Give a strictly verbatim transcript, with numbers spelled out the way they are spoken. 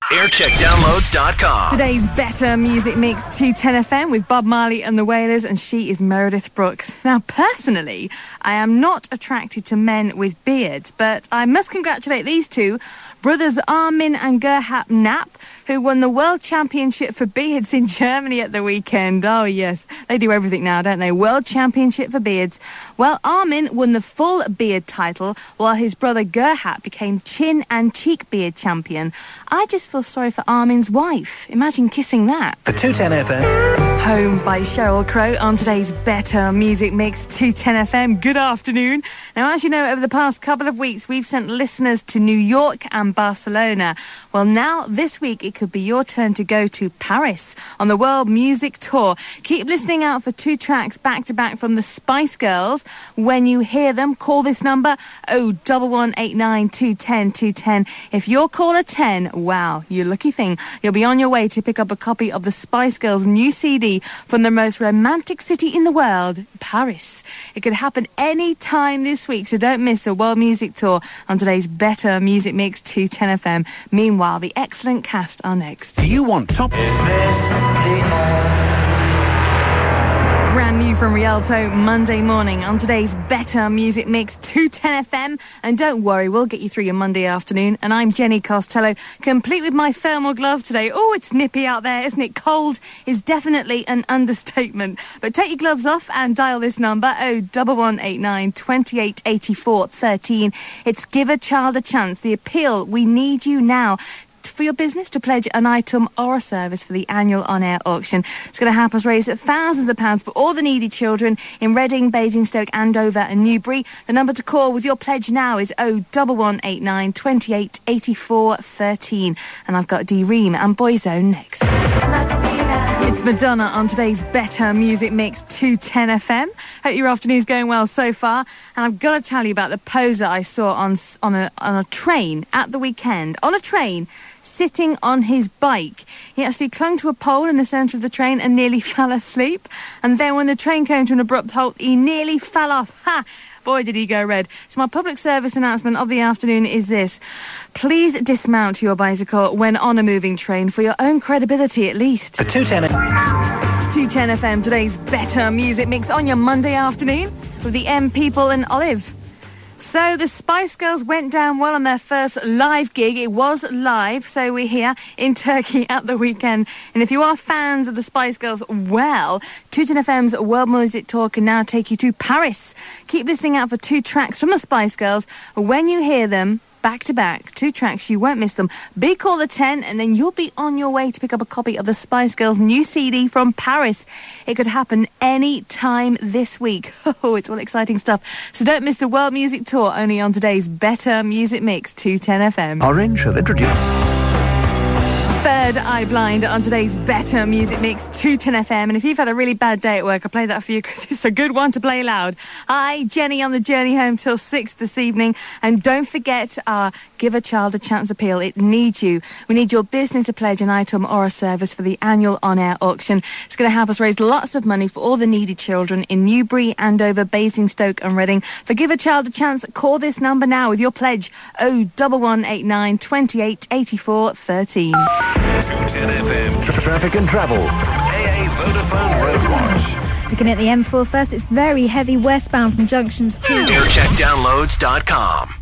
aircheck downloads dot com. Today's Better Music Mix two ten F M with Bob Marley and the Wailers, and she is Meredith Brooks. Now, personally, I am not attracted to men with beards, but I must congratulate these two, brothers Armin and Gerhard Knapp, who won the World Championship for Beards in Germany at the weekend. Oh, yes. They do everything now, don't they? World Championship for Beards. Well, Armin won the full beard title, while his brother Gerhard became chin and cheek beard champion. I just feel sorry for Armin's wife. Imagine kissing that. The two ten F M. Home by Sheryl Crow on today's Better Music Mix two ten F M. Good afternoon. Now, as you know, over the past couple of weeks, we've sent listeners to New York and Barcelona. Well, now, this week, it could be your turn to go to Paris on the World Music Tour. Keep listening out for two tracks back-to-back from the Spice Girls. When you hear them, call this number, oh one one eight nine two one oh two one oh. If you're caller ten, wow, you lucky thing. You'll be on your way to pick up a copy of the Spice Girls' new C D from the most romantic city in the world, Paris. It could happen any time this week, so don't miss the World Music Tour on today's Better Music Mix two ten F M. Meanwhile, the excellent cast are next. Do you want top? Is this the Brand new from Rialto, Monday morning on today's Better Music Mix two ten F M. And don't worry, we'll get you through your Monday afternoon. And I'm Jenny Costello, complete with my thermal gloves today. Oh, it's nippy out there, isn't it? Cold is definitely an understatement. But take your gloves off and dial this number, oh one one eight nine two eight eight four one three. It's Give a Child a Chance, the appeal. We need you now for your business to pledge an item or a service for the annual on-air auction. It's going to help us raise thousands of pounds for all the needy children in Reading, Basingstoke, Andover and Newbury. The number to call with your pledge now is oh one one eight nine two eight eight four one three. And I've got D-Ream and Boyzone next. It's Madonna on today's Better Music Mix two ten F M. Hope your afternoon's going well so far. And I've got to tell you about the poser I saw on on a on a train at the weekend. On a train, sitting on his bike. He actually clung to a pole in the centre of the train and nearly fell asleep. And then when the train came to an abrupt halt, he nearly fell off. Ha! Boy, did he go red. So my public service announcement of the afternoon is this. Please dismount your bicycle when on a moving train for your own credibility, at least. The two ten two ten F M, today's Better Music Mix on your Monday afternoon with the M People and Olive. So the Spice Girls went down well on their first live gig. It was live, so we're here in Turkey at the weekend. And if you are fans of the Spice Girls, well, two ten F M's World Music Tour can now take you to Paris. Keep listening out for two tracks from the Spice Girls. When you hear them, back to back, two tracks, you won't miss them. Be caller ten, and then you'll be on your way to pick up a copy of the Spice Girls' new C D from Paris. It could happen any time this week. Oh, it's all exciting stuff. So don't miss the World Music Tour, only on today's Better Music Mix two ten F M. Orange have introduced Third Eye Blind on today's Better Music Mix two ten F M. And if you've had a really bad day at work, I'll play that for you because it's a good one to play loud. Hi, Jenny on the journey home till six this evening. And don't forget our Give a Child a Chance appeal. It needs you. We need your business to pledge an item or a service for the annual on-air auction. It's going to help us raise lots of money for all the needy children in Newbury, Andover, Basingstoke and Reading. For Give a Child a Chance, call this number now with your pledge, oh one one eight nine two eight eight four one three. two ten F M Tra- Traffic and Travel from A A Vodafone Road Watch. Looking at the M four first, it's very heavy westbound from junctions two. aircheck downloads dot com.